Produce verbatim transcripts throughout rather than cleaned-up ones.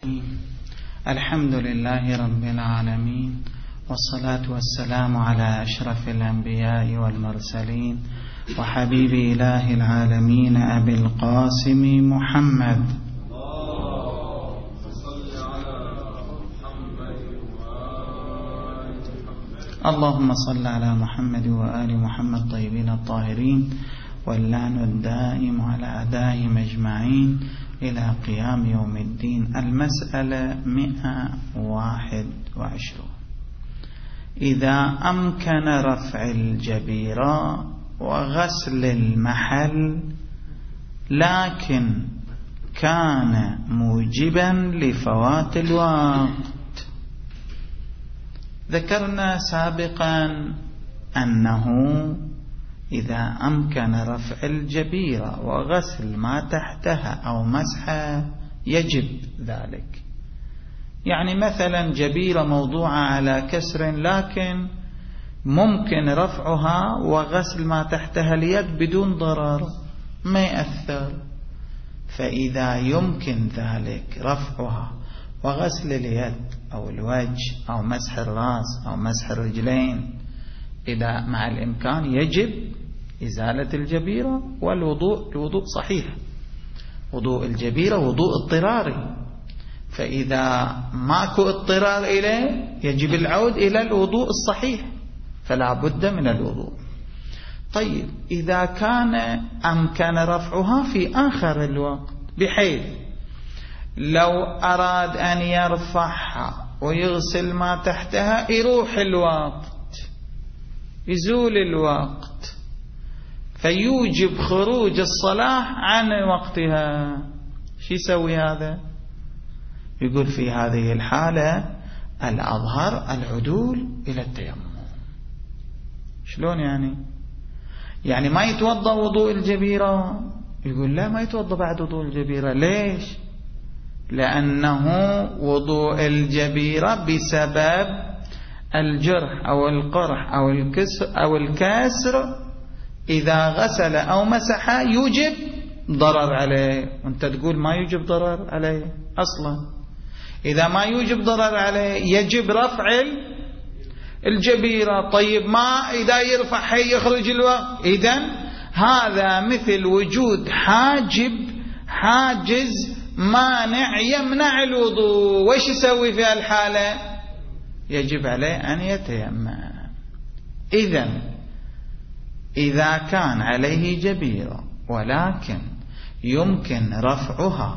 الحمد لله رب العالمين، والصلاة والسلام على أشرف الأنبياء والمرسلين وحبيب إله العالمين أبي القاسم محمد. اللهم صل على محمد وآل محمد طيبين الطاهرين، واللعن الدائم على أعدائهم أجمعين إلى قيام يوم الدين. المسألة مئة وواحد وعشرون. إذا أمكن رفع الجبيرة وغسل المحل لكن كان موجبا لفوات الوقت. ذكرنا سابقا أنه إذا أمكن رفع الجبيرة وغسل ما تحتها أو مسحها يجب ذلك. يعني مثلا جبيرة موضوعة على كسر لكن ممكن رفعها وغسل ما تحتها اليد بدون ضرر ما يأثر، فإذا يمكن ذلك رفعها وغسل اليد أو الوجه أو مسح الرأس أو مسح الرجلين إذا مع الإمكان يجب إزالة الجبيرة. والوضوء الوضوء صحيح، وضوء الجبيرة وضوء اضطراري، فإذا ماكو اضطرار إليه يجب العود إلى الوضوء الصحيح، فلا بد من الوضوء. طيب إذا كان أمكن رفعها في آخر الوقت بحيث لو أراد أن يرفعها ويغسل ما تحتها يروح الوقت، يزول الوقت، فيوجب خروج الصلاة عن وقتها، شو يسوي هذا؟ يقول في هذه الحالة الأظهر العدول إلى التيمم. شلون يعني؟ يعني ما يتوضأ وضوء الجبيرة؟ يقول لا، ما يتوضأ بعد وضوء الجبيرة. ليش؟ لأنه وضوء الجبيرة بسبب الجرح أو القرح أو الكسر أو الكسر إذا غسل أو مسح يوجب ضرر عليه، وانت تقول ما يوجب ضرر عليه أصلا. إذا ما يوجب ضرر عليه يجب رفع الجبيرة. طيب ما إذا يرفع حي يخرج الوقت، إذن هذا مثل وجود حاجب حاجز مانع يمنع الوضوء. وش يسوي في الحالة؟ يجب عليه أن يتيمم. إذن إذا كان عليه جبيرة ولكن يمكن رفعها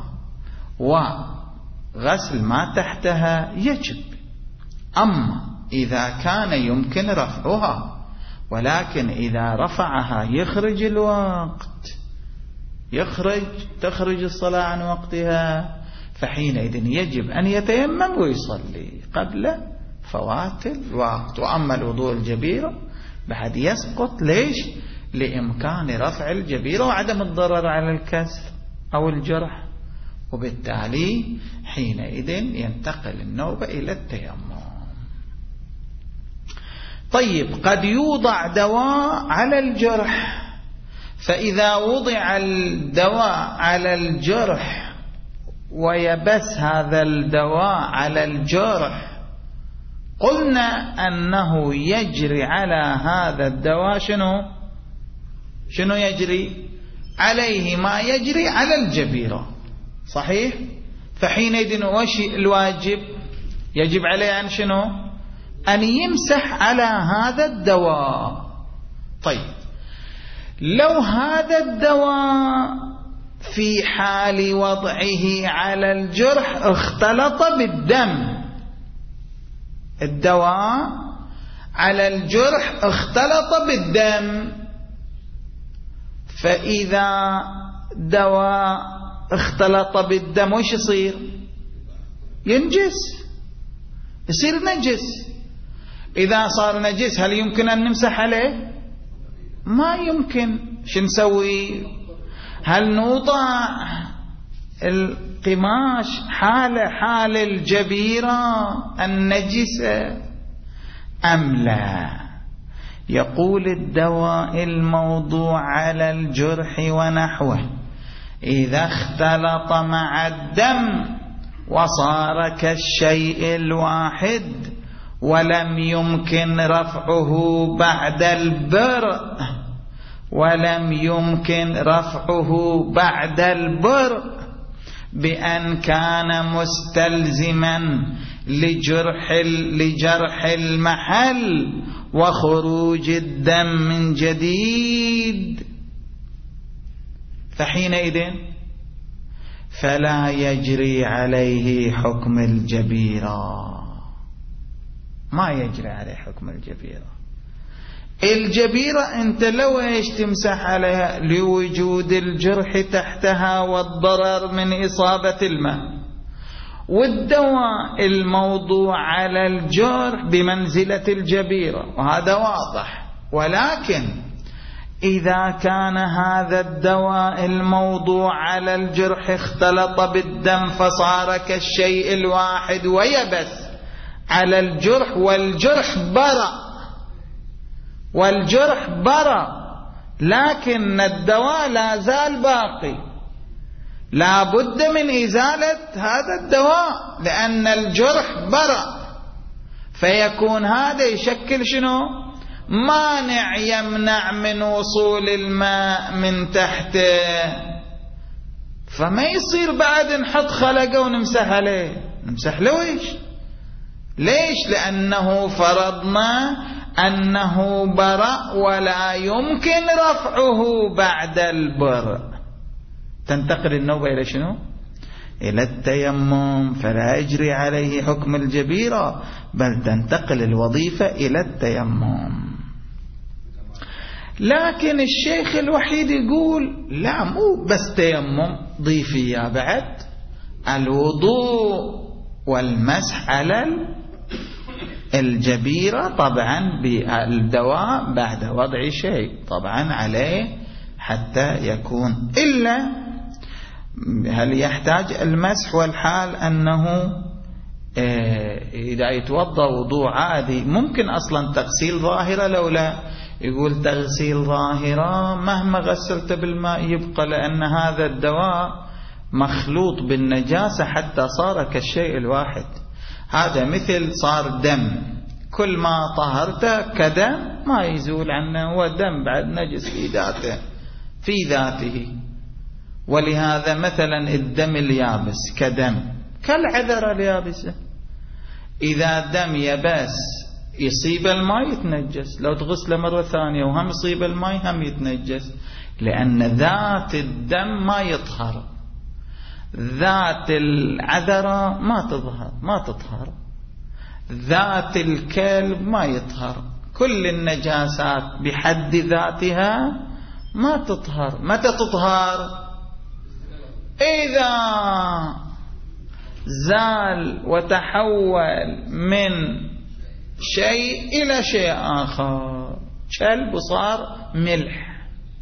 وغسل ما تحتها يجب. أما إذا كان يمكن رفعها ولكن إذا رفعها يخرج الوقت، يخرج تخرج الصلاة عن وقتها، فحينئذ يجب أن يتيمم ويصلي قبل فوات الوقت. وأما الوضوء الجبيرة بعد يسقط. ليش؟ لإمكان رفع الجبيرة وعدم الضرر على الكسر أو الجرح، وبالتالي حينئذ ينتقل النوبة إلى التيمم. طيب قد يوضع دواء على الجرح، فإذا وضع الدواء على الجرح ويبس هذا الدواء على الجرح قلنا أنه يجري على هذا الدواء شنو شنو يجري عليه؟ ما يجري على الجبيرة، صحيح؟ فحينئذ وش الواجب؟ يجب عليه أن شنو؟ أن يمسح على هذا الدواء. طيب لو هذا الدواء في حال وضعه على الجرح اختلط بالدم، الدواء على الجرح اختلط بالدم، فإذا دواء اختلط بالدم وش يصير؟ ينجس، يصير نجس. إذا صار نجس هل يمكن أن نمسح عليه؟ ما يمكن. شو نسوي؟ هل نوضع القماش حال حال الجبيرة النجسة أم لا؟ يقول الدواء الموضوع على الجرح ونحوه إذا اختلط مع الدم وصار كالشيء الواحد ولم يمكن رفعه بعد البرء ولم يمكن رفعه بعد البرء بأن كان مستلزما لجرح لجرح المحل وخروج الدم من جديد، فحينئذ فلا يجري عليه حكم الجبيرة، ما يجري عليه حكم الجبيرة. الجبيرة أنت لو ايش تمسح عليها لوجود الجرح تحتها والضرر من إصابة الماء، والدواء الموضوع على الجرح بمنزلة الجبيرة، وهذا واضح. ولكن إذا كان هذا الدواء الموضوع على الجرح اختلط بالدم فصار كالشيء الواحد ويبس على الجرح، والجرح برأ والجرح برأ لكن الدواء لا زال باقي، لا بد من إزالة هذا الدواء لأن الجرح برأ، فيكون هذا يشكل شنو؟ مانع يمنع من وصول الماء من تحته. فما يصير بعد نحط خلقه ونمسح عليه، نمسح له ايش؟ ليش؟ لأنه فرضنا أنه برأ ولا يمكن رفعه بعد البرء. تنتقل النوبة إلى شنو؟ إلى التيمم، فلا يجري عليه حكم الجبيرة بل تنتقل الوظيفة إلى التيمم. لكن الشيخ الوحيد يقول لا، مو بس تيمم، ضيفي يا بعد الوضوء والمسح على الجبيرة طبعا بالدواء بعد وضع شيء طبعا عليه حتى يكون. إلا هل يحتاج المسح والحال أنه إذا يتوضأ وضوء عادي ممكن أصلا تغسيل ظاهرة، لولا يقول تغسيل ظاهرة مهما غسلت بالماء يبقى، لأن هذا الدواء مخلوط بالنجاسة حتى صار كالشيء الواحد. هذا مثل صار دم، كل ما طهرته كدم ما يزول عنه، هو دم بعد نجس في ذاته في ذاته. ولهذا مثلا الدم اليابس كدم كالعذرة اليابسة، إذا دم يبس يصيب الماء يتنجس، لو تغسله مرة ثانية وهم يصيب الماء هم يتنجس، لأن ذات الدم ما يطهر، ذات العذرة ما تظهر ما تطهر، ذات الكلب ما يطهر. كل النجاسات بحد ذاتها ما تطهر. متى تطهر؟ إذا زال وتحول من شيء إلى شيء آخر، كلب وصار ملح،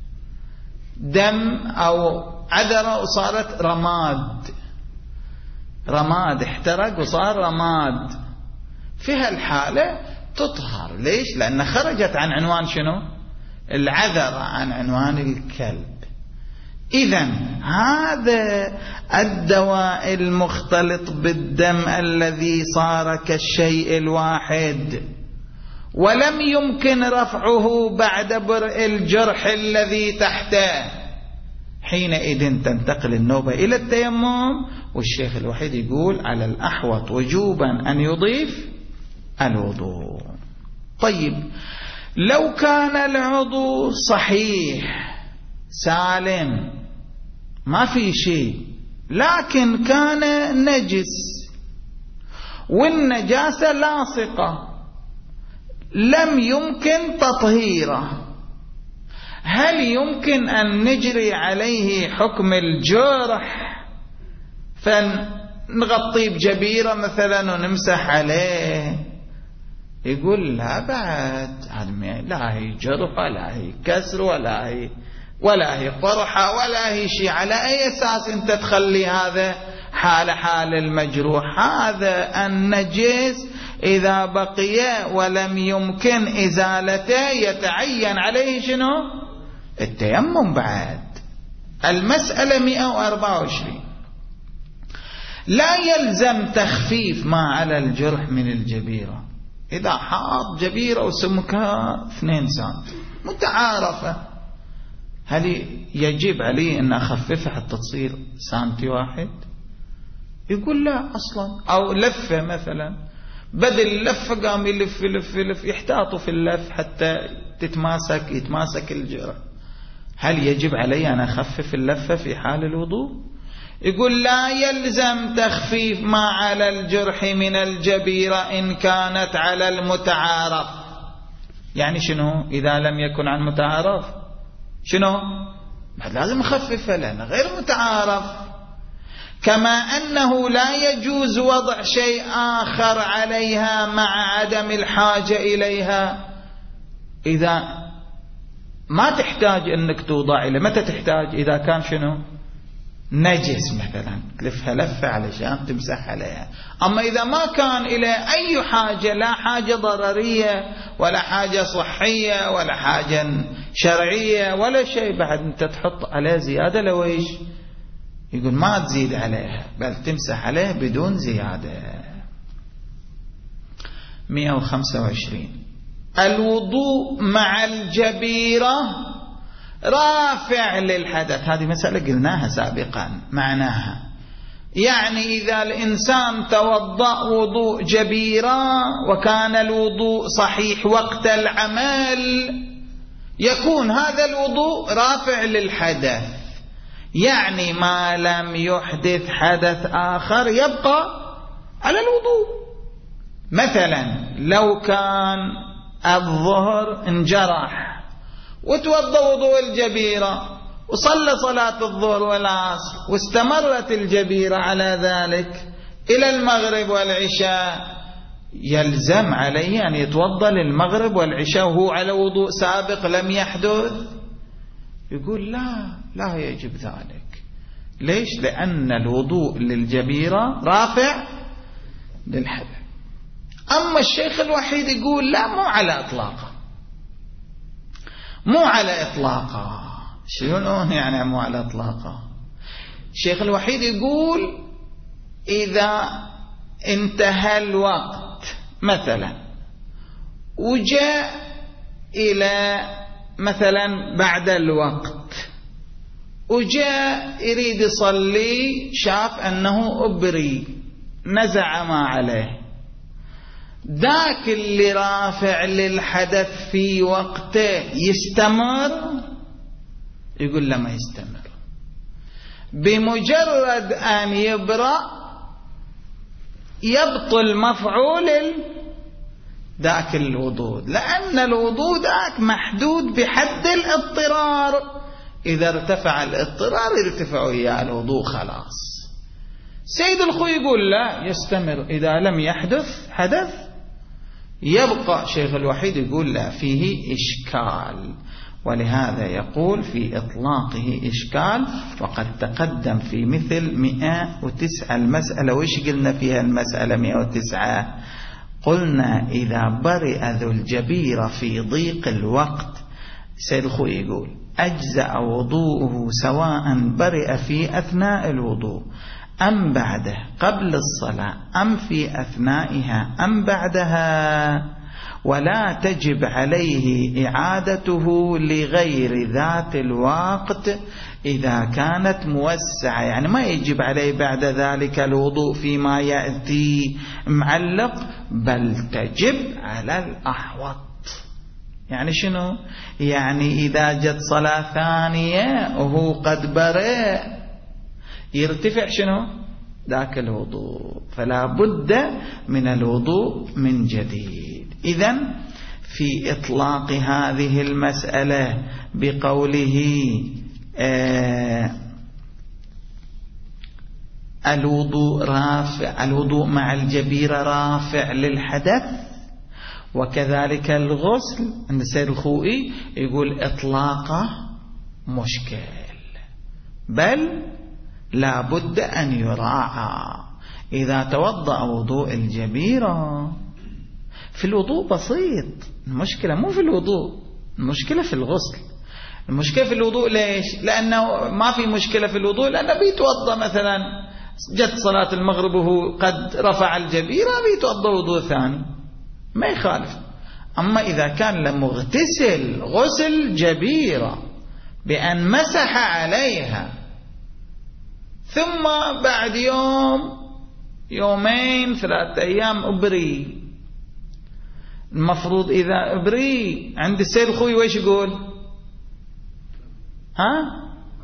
دم أو عذرة وصارت رماد، رماد احترق وصار رماد، في هالحالة تطهر. ليش؟ لأن خرجت عن عنوان شنو؟ العذرة، عن عنوان الكلب. إذن هذا الدواء المختلط بالدم الذي صار كالشيء الواحد ولم يمكن رفعه بعد برء الجرح الذي تحته، حينئذ تنتقل النوبة إلى التيمم. والشيخ الوحيد يقول على الأحوط وجوبا أن يضيف الوضوء. طيب لو كان العضو صحيح سالم ما في شيء، لكن كان نجس والنجاسة لاصقة لم يمكن تطهيره، هل يمكن أن نجري عليه حكم الجرح فنغطيه بجبيرة مثلا ونمسح عليه؟ يقول لا، بعد لا هي جرح ولا هي كسر ولا هي ولا هي قرحة ولا هي شيء. على أي أساس أنت تخلي هذا حال حال المجروح؟ هذا النجس إذا بقي ولم يمكن إزالته يتعين عليه شنو؟ التيمم. بعد المسألة مئة وأربعة وعشرين. لا يلزم تخفيف ما على الجرح من الجبيرة. إذا حاط جبيرة وسمكها اثنين سنتي متعارفة، هل يجب عليه أن أخففها حتى تصير سنتي واحد؟ يقول لا أصلا. أو لفة مثلا، بدل اللفة قام يلف يلف يلف، يحتاطوا في اللف حتى تتماسك يتماسك الجرح. هل يجب علي أن أخفف اللفة في حال الوضوء؟ يقول لا يلزم تخفيف ما على الجرح من الجبيرة إن كانت على المتعارف. يعني شنو إذا لم يكن عن متعارف؟ شنو لازم أخففها لأنه غير متعارف. كما أنه لا يجوز وضع شيء آخر عليها مع عدم الحاجة إليها. إذا ما تحتاج أنك توضع إليه، متى تحتاج؟ إذا كان شنو نجس مثلا تلفها لفة علشان تمسح عليها. أما إذا ما كان إلى أي حاجة، لا حاجة ضررية ولا حاجة صحية ولا حاجة شرعية ولا شيء، بعد أنت تحط عليه زيادة لو إيش؟ يقول ما تزيد عليها بل تمسح عليه بدون زيادة. مئة وخمسة وعشرين الوضوء مع الجبيرة رافع للحدث. هذه مسألة قلناها سابقا معناها، يعني إذا الإنسان توضأ وضوء جبيرة وكان الوضوء صحيح وقت العمل، يكون هذا الوضوء رافع للحدث، يعني ما لم يحدث حدث آخر يبقى على الوضوء. مثلا لو كان الظهر انجرح وتوضى وضوء الجبيرة وصلى صلاة الظهر والعصر واستمرت الجبيرة على ذلك إلى المغرب والعشاء، يلزم عليه أن يتوضى للمغرب والعشاء وهو على وضوء سابق لم يحدث؟ يقول لا لا يجب ذلك. ليش؟ لأن الوضوء للجبيرة رافع للحدث. أما الشيخ الوحيد يقول لا، مو على إطلاقه، مو على إطلاقه. شنو يعني مو على إطلاقه؟ الشيخ الوحيد يقول إذا انتهى الوقت مثلا وجاء إلى مثلا بعد الوقت وجاء يريد يصلي، شاف أنه أبري، نزع ما عليه، ذاك اللي رافع للحدث في وقته يستمر؟ يقول لا ما يستمر. بمجرد أن يبرأ يبطل مفعول ذاك الوضوء، لأن الوضوء ذاك محدود بحد الاضطرار. إذا ارتفع الاضطرار يرتفع وياه الوضوء خلاص. سيد الخوي يقول لا يستمر، إذا لم يحدث حدث يبقى. شيخ الوحيد يقول لا، فيه إشكال، ولهذا يقول في إطلاقه إشكال. وقد تقدم في مثل مئة وتسعة المسألة. وإيش قلنا فيها المسألة مئة وتسعة؟ قلنا إذا برئ ذو الجبيرة في ضيق الوقت، سيد الخوي يقول أجزأ وضوءه سواء برئ في أثناء الوضوء أم بعده، قبل الصلاة أم في أثنائها أم بعدها، ولا تجب عليه إعادته لغير ذات الوقت إذا كانت موسعة. يعني ما يجب عليه بعد ذلك الوضوء فيما يأتي معلق، بل تجب على الأحوط. يعني شنو؟ يعني إذا جت صلاة ثانية وهو قد برئ يرتفع شنو؟ ذاك الوضوء، فلا بد من الوضوء من جديد. إذن في إطلاق هذه المسألة بقوله آه الوضوء رافع، الوضوء مع الجبيرة رافع للحدث، وكذلك الغسل عند سيد الخوئي يقول إطلاقه مشكل، بل لا بد أن يراعى. إذا توضأ وضوء الجبيرة، في الوضوء بسيط، المشكلة مو في الوضوء، المشكلة في الغسل. المشكلة في الوضوء ليش؟ لأنه ما في مشكلة في الوضوء، لأنه بيتوضأ مثلا جت صلاة المغرب وهو قد رفع الجبيرة بيتوضأ وضوء ثاني ما يخالف. أما إذا كان لمغتسل غسل جبيرة بأن مسح عليها ثم بعد يوم يومين ثلاثة أيام أبري، المفروض إذا أبري عند السيد الخوي ويش يقول؟ ها؟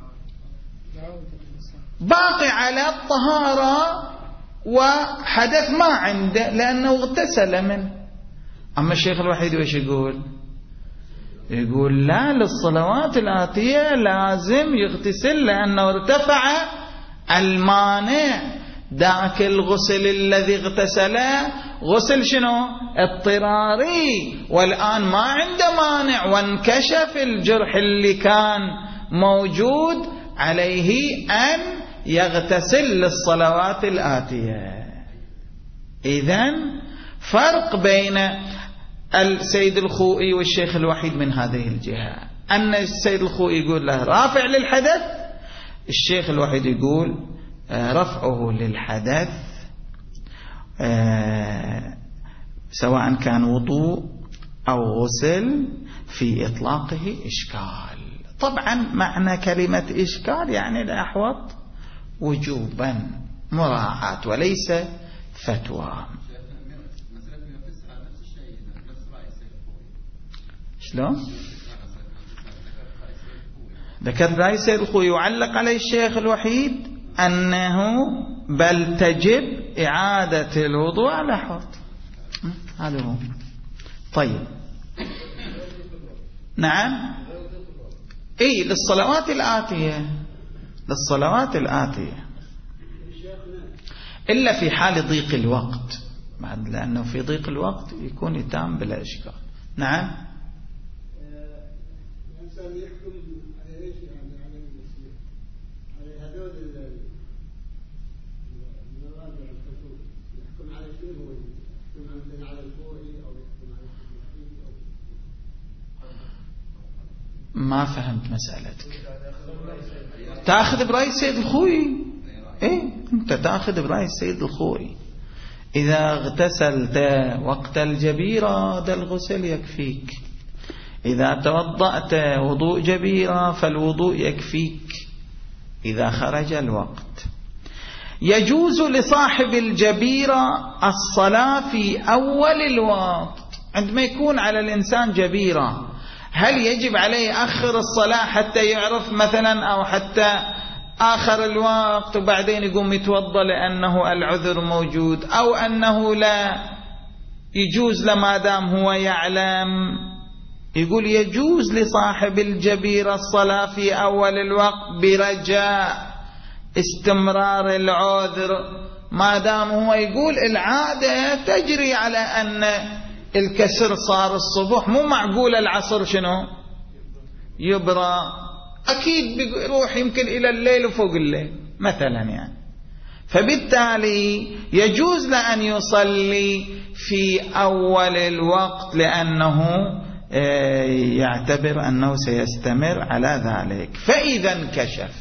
باقي على الطهارة وحدث ما عنده لأنه اغتسل منه. أما الشيخ الوحيد ويش يقول؟ يقول لا، للصلوات الآتية لازم يغتسل لأنه ارتفع المانع. ذاك الغسل الذي اغتسله غسل شنو؟ اضطراري، والآن ما عنده مانع وانكشف الجرح اللي كان موجود، عليه أن يغتسل للصلوات الآتية. إذن فرق بين السيد الخوئي والشيخ الوحيد من هذه الجهة، أن السيد الخوئي يقول له رافع للحدث، الشيخ الوحيد يقول رفعه للحدث سواء كان وضوء أو غسل في إطلاقه إشكال. طبعا معنى كلمة إشكال يعني الأحوط وجوبا مراعاة وليس فتوى. شلون؟ ذكر رأي السيد الخوئي يعلق عليه الشيخ الوحيد أنه بل تجب إعادة الوضوء على حوض. هذا هو. طيب نعم، اي للصلوات الآتية، للصلوات الآتية إلا في حال ضيق الوقت، لأنه في ضيق الوقت يكون يتام بلا إشكال. نعم. الإنسان يحكم على إيش؟ يعني على المسلم، على هذول المراجع الكتب، يحكم على شنو هو؟ يحكم مثلا على الفوري أو يحكم على الشيخي أو ما فهمت مسألتك. تأخذ برأي السيد الخوئي. إيه أنت تأخذ برأي السيد الخوئي. إذا اغتسلت وقت الجبيرة هذا الغسل يكفيك، إذا توضأت وضوء جبيرة فالوضوء يكفيك إذا خرج الوقت. يجوز لصاحب الجبيرة الصلاة في أول الوقت. عندما يكون على الإنسان جبيرة هل يجب عليه يأخر الصلاة حتى يعرف مثلا، أو حتى آخر الوقت وبعدين يقوم يتوضأ لأنه العذر موجود، أو أنه لا يجوز لما دام هو يعلم؟ يقول يجوز لصاحب الجبيرة الصلاة في أول الوقت برجاء استمرار العذر، ما دام هو يقول العادة تجري على أن الكسر صار الصبح، مو معقول العصر شنو يبرى، أكيد بيروح يمكن إلى الليل وفوق الليل مثلا يعني. فبالتالي يجوز له أن يصلي في أول الوقت لأنه يعتبر أنه سيستمر على ذلك. فإذا انكشف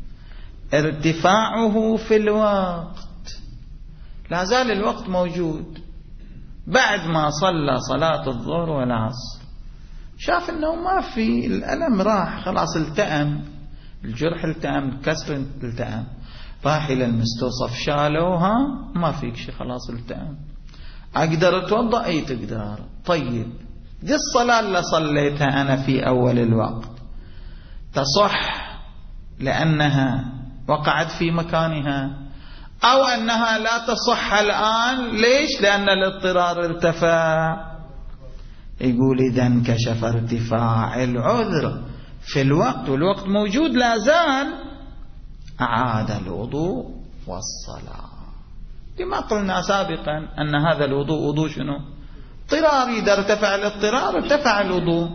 ارتفاعه في الوقت، لا زال الوقت موجود، بعد ما صلى صلاة الظهر والعصر شاف أنه ما في، الألم راح خلاص، التأم الجرح، التأم كسر، التأم، راح إلى المستوصف شالوها، ما فيك شيء خلاص التأم، أقدر أتوضأ؟ أي تقدر. طيب دي الصلاة اللي صليتها أنا في أول الوقت تصح لأنها وقعت في مكانها، أو أنها لا تصح الآن؟ ليش؟ لأن الاضطرار ارتفع. يقول إذا انكشف ارتفاع العذر في الوقت والوقت موجود لا زال، أعاد الوضوء والصلاة. كما قلنا سابقا أن هذا الوضوء وضوء شنو؟ اضطراري، إذا ارتفع الاضطرار ارتفع الوضوء.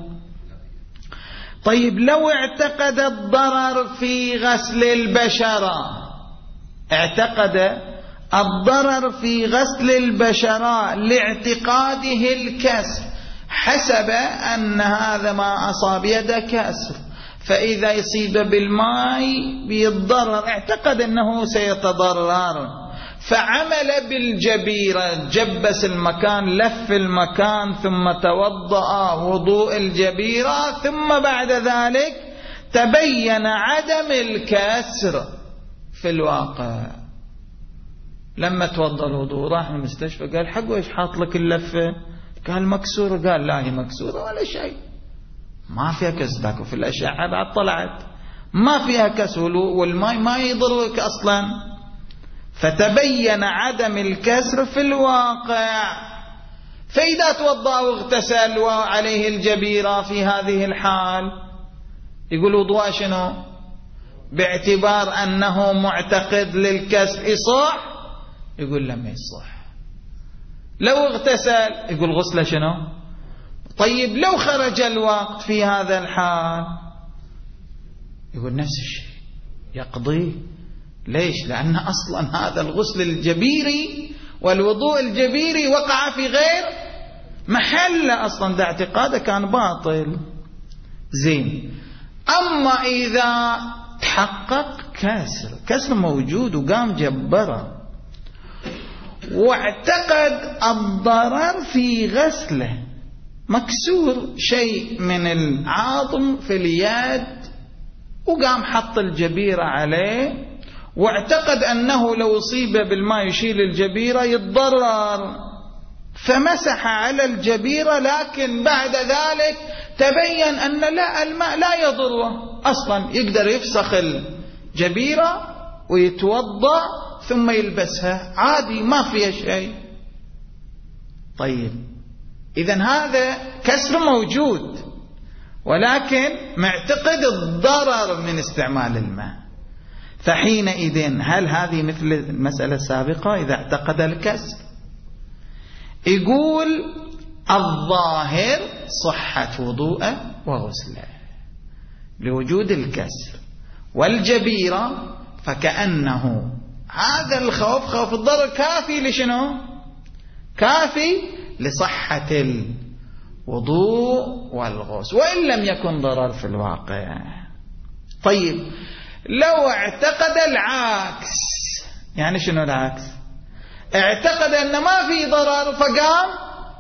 طيب لو اعتقد الضرر في غسل البشرة، اعتقد الضرر في غسل البشرة لاعتقاده الكسر، حسب أن هذا ما أصاب يده كسر، فإذا يصيب بالماء بيتضرر، اعتقد أنه سيتضرر فعمل بالجبيرة، جبس المكان، لف المكان، ثم توضأ وضوء الجبيرة، ثم بعد ذلك تبين عدم الكسر في الواقع. لما توضأ الوضوء راح المستشفى قال حق وإيش حاط لك اللفة؟ قال مكسورة. قال لا هي مكسورة ولا شيء، ما فيها كسر، في الأشعة بعد طلعت ما فيها كسر والماء ما يضرك أصلا. فتبين عدم الكسر في الواقع. فإذا توضأ واغتسل وعليه الجبيرة في هذه الحال يقول وضوء شنو؟ باعتبار أنه معتقد للكسر يصح؟ يقول لم يصح. لو اغتسل يقول غسله شنو؟ طيب لو خرج الوقت في هذا الحال يقول نفس الشيء يقضي. ليش؟ لأن أصلا هذا الغسل الجبيري والوضوء الجبيري وقع في غير محل أصلا، ده اعتقاده كان باطل. زين. أما إذا تحقق كسر، كسر موجود وقام جبره واعتقد الضرر في غسله، مكسور شيء من العظم في اليد وقام حط الجبيرة عليه واعتقد أنه لو أصيب بالماء يشيل الجبيرة يتضرر، فمسح على الجبيرة، لكن بعد ذلك تبين أن لا، الماء لا يضره أصلا، يقدر يفسخ الجبيرة ويتوضأ ثم يلبسها عادي ما فيها شيء. طيب إذن هذا كسر موجود ولكن معتقد الضرر من استعمال الماء. فحينئذ هل هذه مثل المسألة السابقة إذا اعتقد الكسر؟ يقول الظاهر صحة وضوءه وغسله لوجود الكسر والجبيرة، فكأنه هذا الخوف خوف الضرر كافي لشنو؟ كافي لصحة الوضوء والغسل وإن لم يكن ضرر في الواقع. طيب لو اعتقد العكس، يعني شنو العكس؟ اعتقد أن ما في ضرر فقام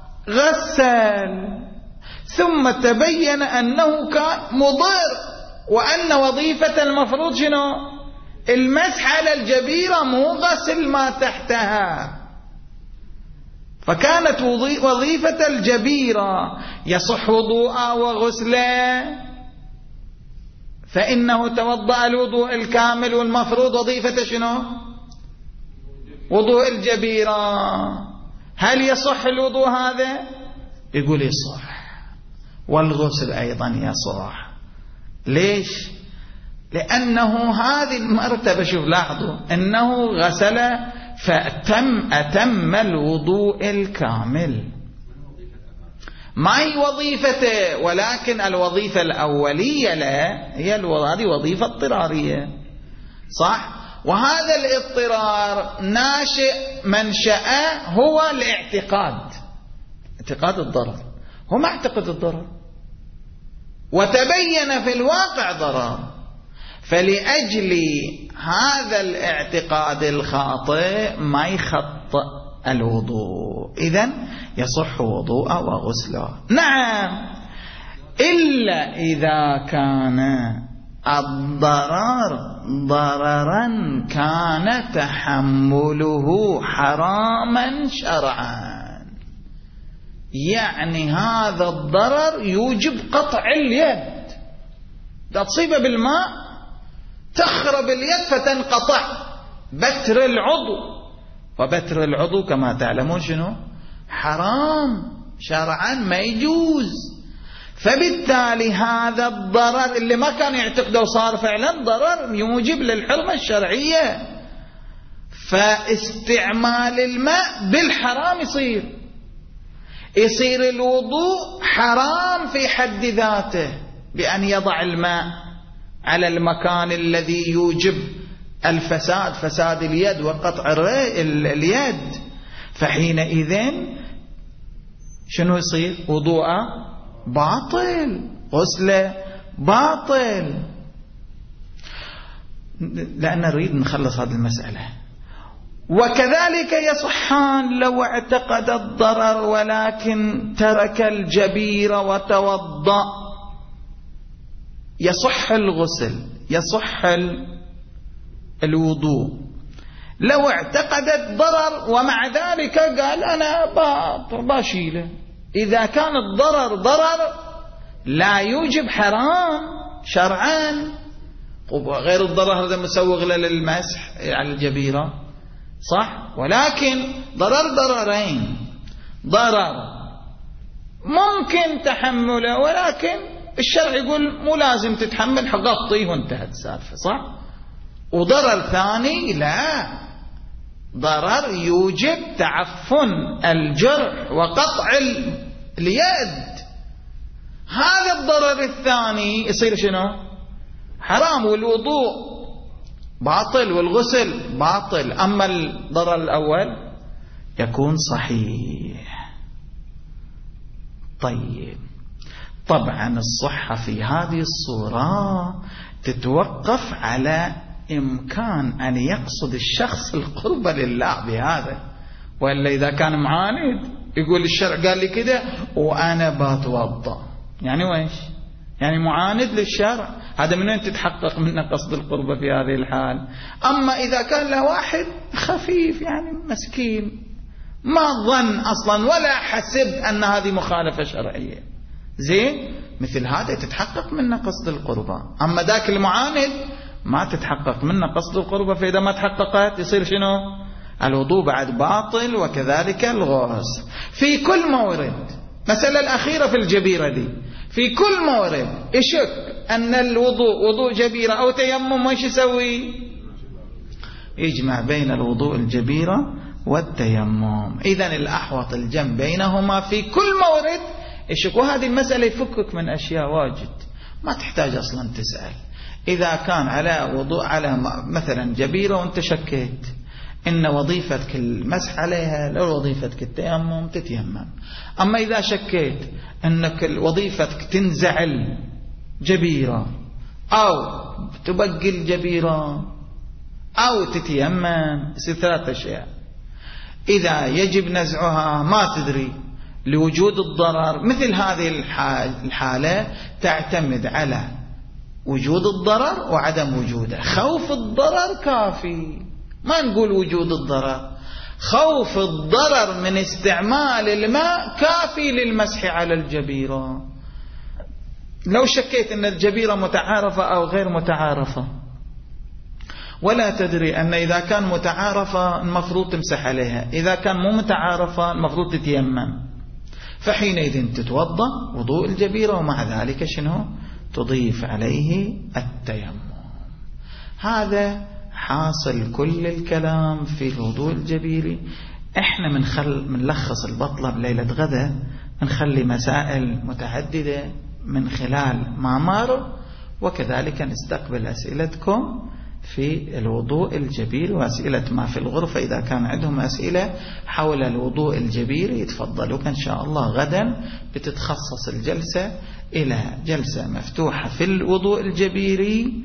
غسل ثم تبين أنه كان مضر وأن وظيفة المفروض شنو؟ المسح على الجبيرة مو غسل ما تحتها، فكانت وظيفة الجبيرة يصح وضوءه وغسله، فإنه توضأ الوضوء الكامل والمفروض وظيفة شنو؟ وضوء الجبيرة. هل يصح الوضوء هذا؟ يقول يصح، والغسل أيضا يصح. ليش؟ لأنه هذه المرتبة، شوف لاحظوا أنه غسل فأتم أتم الوضوء الكامل، ما هي وظيفته، ولكن الوظيفة الأولية له هي هذه وظيفة اضطرارية، صح؟ وهذا الاضطرار ناشئ منشأه هو الاعتقاد، اعتقاد الضرر، هو ما اعتقد الضرر وتبين في الواقع ضرر، فلأجل هذا الاعتقاد الخاطئ ما يخطئ الوضوء، إذن يصح وضوءه وغسله. نعم، إلا إذا كان الضرر ضررا كان تحمله حراما شرعا، يعني هذا الضرر يوجب قطع اليد، إذا تصيب بالماء تخرب اليد فتنقطع، بتر العضو، وبتر العضو كما تعلمون شنو؟ حرام شرعا، ما يجوز. فبالتالي هذا الضرر اللي ما كان يعتقده صار فعلا ضرر يوجب للحرمة الشرعية، فاستعمال الماء بالحرام يصير يصير الوضوء حرام في حد ذاته بأن يضع الماء على المكان الذي يوجب الفساد، فساد اليد وقطع اليد، فحينئذ شنو يصير؟ وضوءه باطل، غسله باطل، لأن نريد نخلص هذه المسألة. وكذلك يصحان لو اعتقد الضرر ولكن ترك الجبير وتوضأ، يصح الغسل، يصح الوضوء. لو اعتقد الضرر ومع ذلك قال أنا باشيله، إذا كان الضرر ضرر لا يوجب حرام شرعا، غير الضرر هذا مسوغ للمسح على الجبيرة صح، ولكن ضرر ضررين، ضرر ممكن تحمله ولكن الشرع يقول مو لازم تتحمل، حقطيه وانتهت السالفة صح، وضرر ثاني لا، ضرر يوجب تعفن الجرح وقطع اليد، هذا الضرر الثاني يصير شنو؟ حرام، والوضوء باطل والغسل باطل. أما الضرر الأول يكون صحيح. طيب طبعا الصحة في هذه الصورة تتوقف على إمكان أن يقصد الشخص القرب لله بهذا، وإلا إذا كان معاند يقول الشرع قال لي كده وأنا بتوضأ، يعني وإيش؟ يعني معاند للشرع، هذا من وين تتحقق منه قصد القربة في هذه الحال؟ أما إذا كان له واحد خفيف يعني مسكين ما ظن أصلا ولا حسب أن هذه مخالفة شرعية زين، مثل هذا تتحقق منه قصد القربة. أما ذاك المعاند ما تتحقق منه قصد القربة، فإذا ما تحققت يصير شنو؟ الوضوء بعد باطل، وكذلك الغسل في كل مورد. مسألة الأخيرة في الجبيرة دي، في كل مورد يشك أن الوضوء وضوء جبيرة أو تيمم، وش يسوي؟ يجمع بين الوضوء الجبيرة والتيمم. إذن الأحوط الجمع بينهما في كل مورد يشك. وهذه المسألة يفكك من أشياء واجد ما تحتاج أصلا تسأل. إذا كان على وضوء على مثلا جبيرة وانت شكيت إن وظيفتك المسح عليها لو وظيفتك التيمم تتيمم. أما إذا شكيت أنك وظيفتك تنزعل جبيرة أو تبقي الجبيرة أو تتيمم، يصير ثلاثة أشياء. إذا يجب نزعها ما تدري لوجود الضرر، مثل هذه الحالة تعتمد على وجود الضرر وعدم وجوده. خوف الضرر كافي، ما نقول وجود الضرر، خوف الضرر من استعمال الماء كافي للمسح على الجبيرة. لو شكيت أن الجبيرة متعارفة أو غير متعارفة ولا تدري أن إذا كان متعارفة المفروض تمسح عليها، إذا كان مو متعارفة المفروض تتيمم، فحينئذ تتوضأ وضوء الجبيرة ومع ذلك شنو؟ تضيف عليه التيمم. هذا حاصل كل الكلام في الوضوء الجبيري. احنا منخل منلخص البطلة بليلة غدا، نخلي مسائل متعددة من خلال ما مر، وكذلك نستقبل أسئلتكم في الوضوء الجبيري وأسئلة ما في الغرفة. إذا كان عندهم أسئلة حول الوضوء الجبيري يتفضلوا، إن شاء الله غدا بتتخصص الجلسة إلى جلسة مفتوحة في الوضوء الجبيري،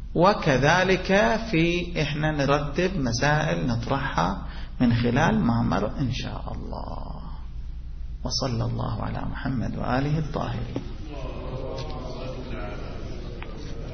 وكذلك في إحنا نرتب مسائل نطرحها من خلال ما مر إن شاء الله. وصلى الله على محمد وآله الطاهرين.